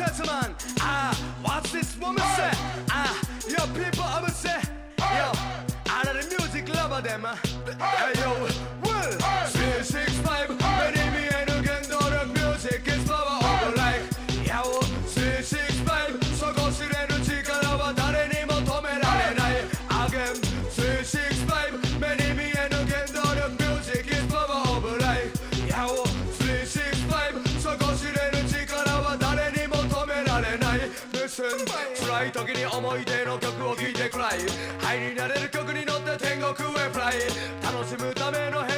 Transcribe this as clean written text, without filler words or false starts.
says man, what's this woman say? Yo, people, I would say, yo, out of the music lover them, hey yo, well, 365, many me and again, the music is power of life. Yo, 365, そこ知れる力は誰にも止められない。Again, 365, many me and again, the music is power of life. Yo, 365, そこ知れる力は誰にも止められない。Listen, 辛い時に思い出の曲を聴いてくらいハイになれる曲に乗って天国へフライ楽しむための